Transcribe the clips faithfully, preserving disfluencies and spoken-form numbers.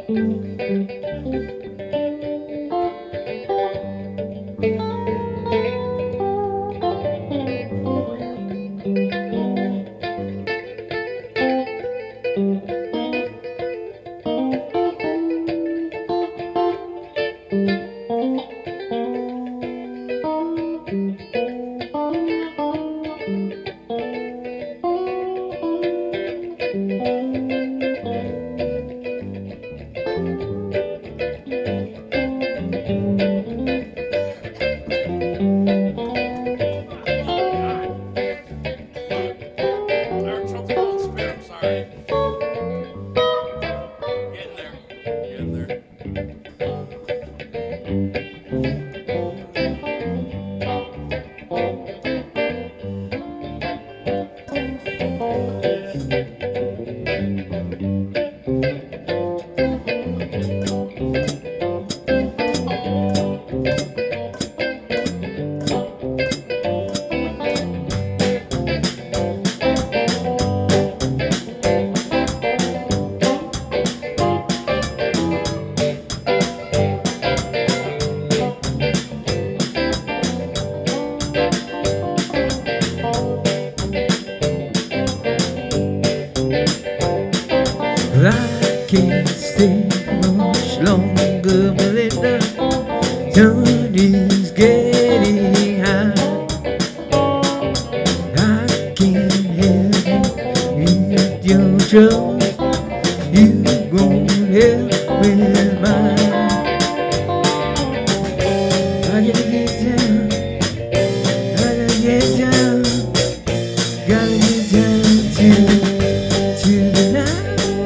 I can't stay much longer, Melinda. Sun is getting high. I can't help you with your trouble. You won't help with mine. I gotta get down. I gotta get down. Gotta get down to to the night.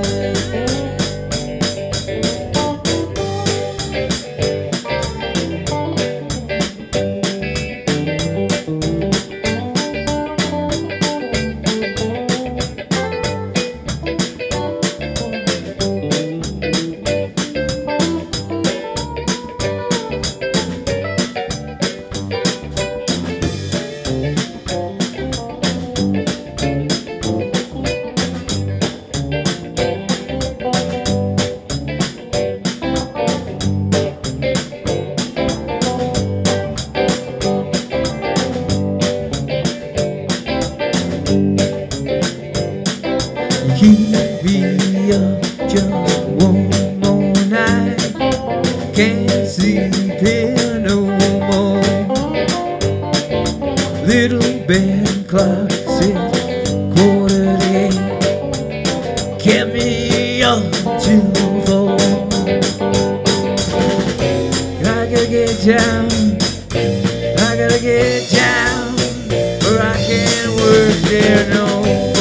Keep me up just one more night. Can't sleep here no more. Little band clock says quarter to eight. Kept me up till four. I gotta get down. I gotta get down, or I can't work there no more.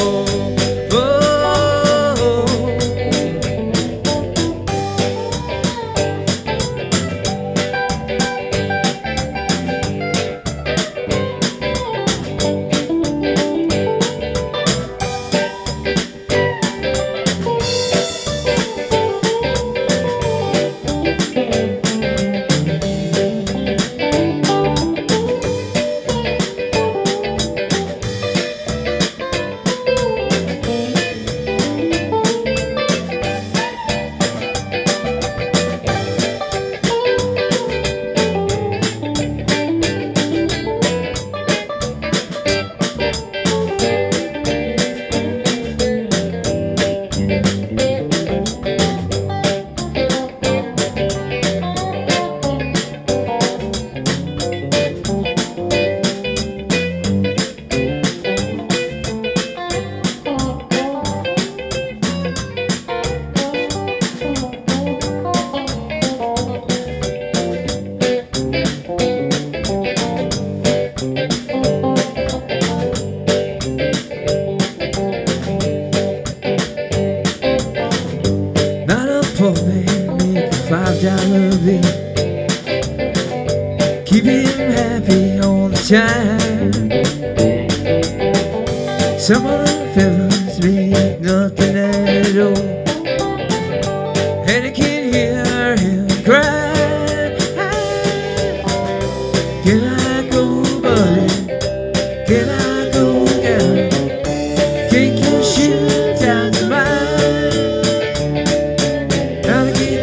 Poor man make a five dollar bill. Keep him happy all the time. Some of the fellas make nothing at all, and I can hear him cry. Can I go, buddy? Can I go, girl? Take your shoes out of mine.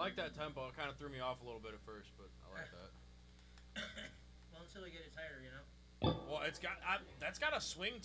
like that tempo. It kind of threw me off a little bit at first, but I like that. Well, until we get it tighter, you know. Well, it's got I, that's got a swing